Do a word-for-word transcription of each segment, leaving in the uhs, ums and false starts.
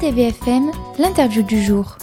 T V F M, l'interview du jour.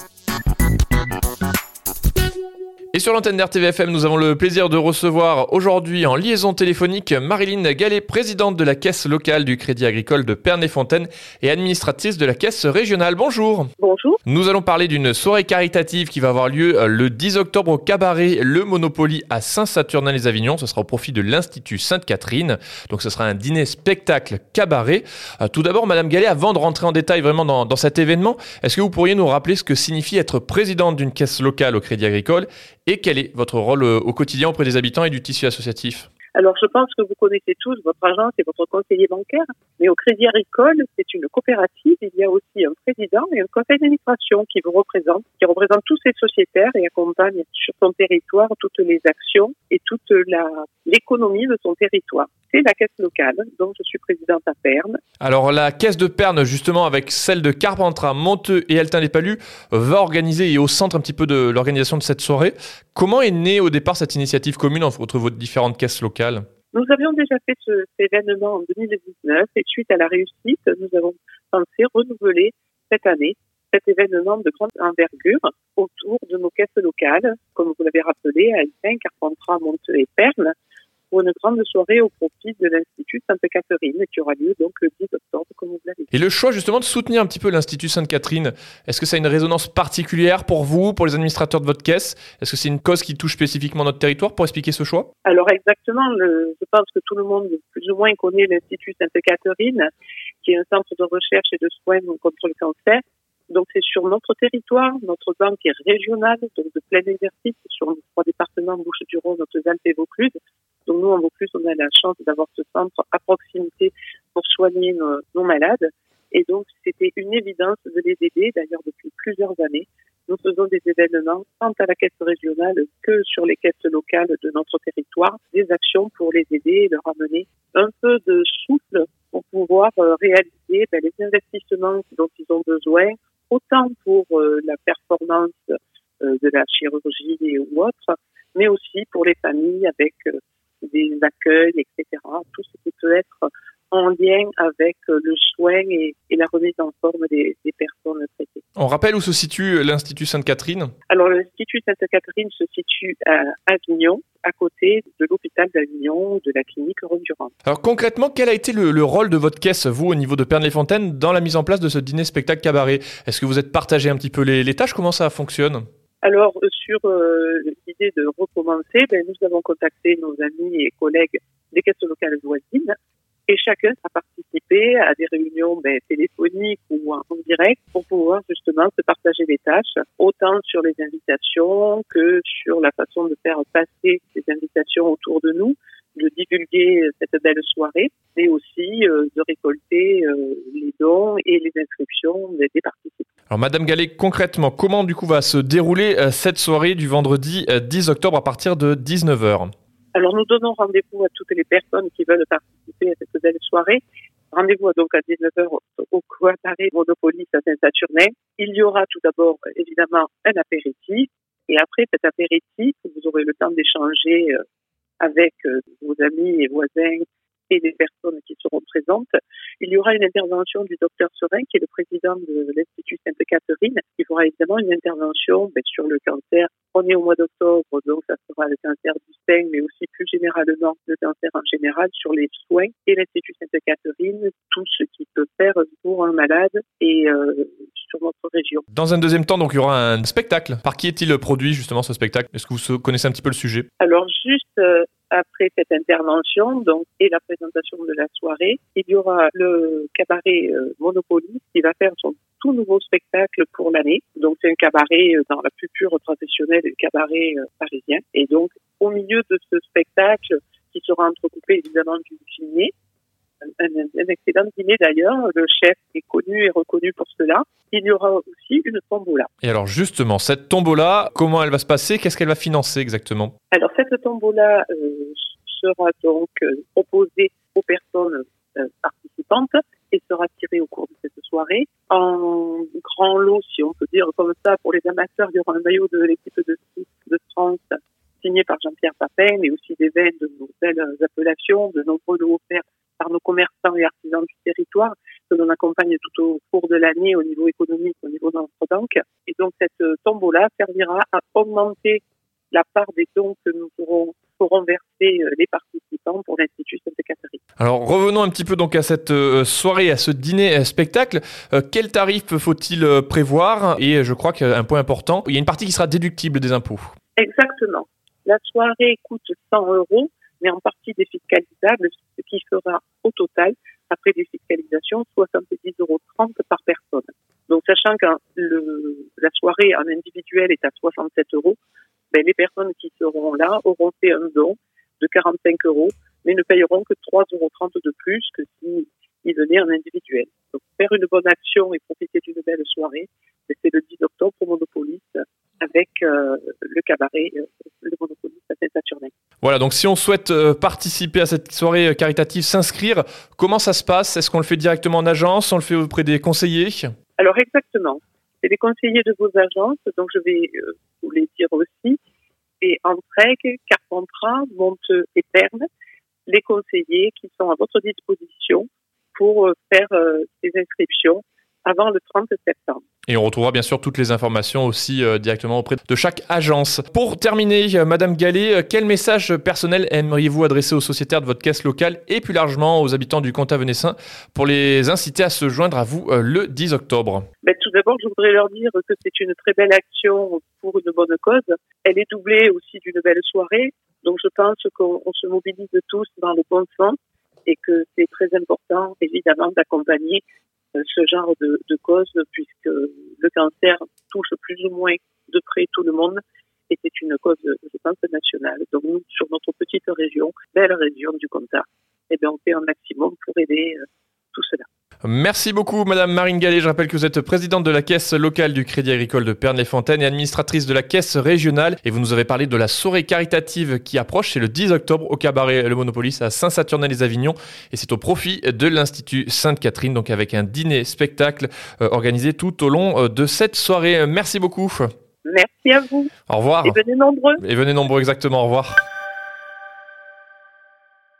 Et sur l'antenne d'R T V F M, nous avons le plaisir de recevoir aujourd'hui en liaison téléphonique Marilyn Gallet, présidente de la caisse locale du Crédit Agricole de Pernay-Fontaine et administratrice de la caisse régionale. Bonjour. Bonjour. Nous allons parler d'une soirée caritative qui va avoir lieu le dix octobre au cabaret Le Monopoly à Saint-Saturnin-les-Avignon. Ce sera au profit de l'Institut Sainte-Catherine. Donc ce sera un dîner spectacle cabaret. Euh, tout d'abord, Madame Gallet, avant de rentrer en détail vraiment dans, dans cet événement, est-ce que vous pourriez nous rappeler ce que signifie être présidente d'une caisse locale au Crédit Agricole et quel est votre rôle au quotidien auprès des habitants et du tissu associatif ? Alors, je pense que vous connaissez tous votre agence et votre conseiller bancaire, mais au Crédit Agricole, c'est une coopérative. Il y a aussi un président et un conseil d'administration qui vous représente, qui représente tous ces sociétaires et accompagne sur son territoire toutes les actions et toute la, l'économie de son territoire. C'est la caisse locale, donc je suis présidente à Perne. Alors la caisse de Perne, justement, avec celle de Carpentras, Monteux et Altin-les-Palus, va organiser et au centre un petit peu de l'organisation de cette soirée. Comment est née au départ cette initiative commune entre vos différentes caisses locales ? Nous avions déjà fait ce, cet événement en deux mille dix-neuf et suite à la réussite, nous avons pensé renouveler cette année cet événement de grande envergure autour de nos caisses locales, comme vous l'avez rappelé, à Altin, Carpentras, Monteux et Perne, pour une grande soirée au profit de l'Institut Sainte-Catherine qui aura lieu donc le dix octobre, comme vous l'avez dit. Et le choix justement de soutenir un petit peu l'Institut Sainte-Catherine, est-ce que ça a une résonance particulière pour vous, pour les administrateurs de votre caisse ? Est-ce que c'est une cause qui touche spécifiquement notre territoire pour expliquer ce choix ? Alors exactement, le, je pense que tout le monde plus ou moins connaît l'Institut Sainte-Catherine, qui est un centre de recherche et de soins contre le cancer. Donc c'est sur notre territoire, notre banque est régionale, donc de plein exercice sur nos trois départements, Bouches-du-Rhône, Hautes-Alpes et Vaucluse. Donc nous, en Vaucluse, on a la chance d'avoir ce centre à proximité pour soigner nos, nos malades. Et donc c'était une évidence de les aider, d'ailleurs depuis plusieurs années. Nous faisons des événements tant à la caisse régionale que sur les caisses locales de notre territoire, des actions pour les aider et leur amener un peu de souffle pour pouvoir réaliser ben, les investissements dont ils ont besoin, autant pour euh, la performance euh, de la chirurgie ou autre, mais aussi pour les familles avec euh, des accueils, et cetera. Tout ce qui peut être en lien avec euh, le soin et, et la remise en forme des, des personnes traitées. On rappelle où se situe l'Institut Sainte-Catherine ? Alors l'Institut Sainte-Catherine se situe à Avignon, à côté de l'hôpital d'Avignon, de la clinique Rome-Durand. Alors concrètement, quel a été le, le rôle de votre caisse, vous, au niveau de Pernay-Fontaine, dans la mise en place de ce dîner spectacle cabaret ? Est-ce que vous êtes partagé un petit peu les, les tâches ? Comment ça fonctionne ? Alors, sur euh, l'idée de recommencer, ben, nous avons contacté nos amis et collègues des caisses locales voisines et chacun a participé à des réunions ben, téléphoniques ou en, en direct pour pouvoir justement se partager les tâches, autant sur les invitations que sur la façon de faire passer ces invitations autour de nous, de divulguer cette belle soirée, mais aussi euh, de récolter euh, les dons et les inscriptions des, des participants. Alors Madame Gallet, concrètement, comment du coup va se dérouler euh, cette soirée du vendredi euh, dix octobre à partir de dix-neuf heures ? Alors nous donnons rendez-vous à toutes les personnes qui veulent participer à cette belle soirée. Rendez-vous donc à dix-neuf heures au cabaret Monopoly à Saint-Saturnin. Il y aura tout d'abord évidemment un apéritif et après cet apéritif, vous aurez le temps d'échanger euh, avec euh, vos amis et voisins et des personnes qui seront présentes. Il y aura une intervention du docteur Serin, qui est le président de l'Institut Sainte-Catherine, qui fera évidemment une intervention ben, sur le cancer. On est au mois d'octobre, donc ça sera le cancer du sein, mais aussi plus généralement le cancer en général, sur les soins et l'Institut Sainte-Catherine, tout ce qu'il peut faire pour un malade et euh, sur notre région. Dans un deuxième temps, donc il y aura un spectacle. Par qui est-il produit justement ce spectacle ? Est-ce que vous connaissez un petit peu le sujet ? Alors juste euh, après cette intervention donc, et la présentation de la soirée, il y aura le cabaret euh, Monopoly qui va faire son tout nouveau spectacle pour l'année. Donc c'est un cabaret euh, dans la plus pure traditionnelle du cabaret euh, parisien. Et donc au milieu de ce spectacle qui sera entrecoupé évidemment du dîner, un, un excellent dîner d'ailleurs, le chef est connu et reconnu pour cela. Il y aura aussi une tombola. Et alors justement, cette tombola, comment elle va se passer ? Qu'est-ce qu'elle va financer exactement ? Alors cette tombola euh, sera donc euh, proposée aux personnes euh, participantes et sera tirée au cours de cette soirée. En grand lot, si on peut dire comme ça, pour les amateurs, il y aura un maillot de l'équipe de ski de France signé par Jean-Pierre Papin, mais aussi des vins de nos belles appellations, de nombreux lots offerts par nos commerçants et artisans du territoire. que l'on accompagne tout au cours de l'année au niveau économique, au niveau de notre banque. Et donc cette tombola servira à augmenter la part des dons que nous pourrons, pourront verser les participants pour l'Institut Sainte-Catherine. Alors revenons un petit peu donc à cette soirée, à ce dîner spectacle. Euh, quel tarif faut-il prévoir? Et je crois qu'un point important, il y a une partie qui sera déductible des impôts. Exactement. La soirée coûte cent euros, mais en partie défiscalisable, ce qui fera au total, après défiscalisation, soixante-dix euros trente par personne. Donc sachant que le, la soirée en individuel est à soixante-sept euros, ben, les personnes qui seront là auront fait un don de quarante-cinq euros, mais ne payeront que trois euros trente de plus que s'ils venaient en individuel. Donc faire une bonne action et profiter d'une belle soirée, c'est le dix octobre au Monopolis avec euh, le cabaret, euh, le Monopolis à Saint-Saturnin. Voilà, donc si on souhaite euh, participer à cette soirée caritative, s'inscrire, comment ça se passe? Est-ce qu'on le fait directement en agence? On le fait auprès des conseillers? Alors exactement. C'est les conseillers de vos agences, donc je vais euh, vous les dire aussi. Et Entreg, Carpentras, Monteux et Pernes, les conseillers qui sont à votre disposition pour euh, faire euh, ces inscriptions avant le trente septembre. Et on retrouvera bien sûr toutes les informations aussi euh, directement auprès de chaque agence. Pour terminer, euh, Madame Gallet, euh, quel message personnel aimeriez-vous adresser aux sociétaires de votre caisse locale et plus largement aux habitants du Comtat venessin pour les inciter à se joindre à vous euh, le dix octobre? Ben, tout d'abord, je voudrais leur dire que c'est une très belle action pour une bonne cause. Elle est doublée aussi d'une belle soirée. Donc je pense qu'on on se mobilise tous dans le bon sens et que c'est très important, évidemment, d'accompagner ce genre de, de cause, puisque le cancer touche plus ou moins de près tout le monde et c'est une cause, je pense, nationale. Donc nous, sur notre petite région, belle région du Comtat, eh bien, on fait un maximum pour aider euh, tout cela. Merci beaucoup Madame Marine Gallet. Je rappelle que vous êtes présidente de la caisse locale du Crédit Agricole de Pernes-les-Fontaines et administratrice de la caisse régionale. Et vous nous avez parlé de la soirée caritative qui approche. C'est le dix octobre au cabaret Le Monopolis à Saint-Saturnin-les-Avignon. Et c'est au profit de l'Institut Sainte-Catherine, donc avec un dîner-spectacle euh, organisé tout au long euh, de cette soirée. Merci beaucoup. Merci à vous. Au revoir. Et venez nombreux. Et venez nombreux, exactement. Au revoir.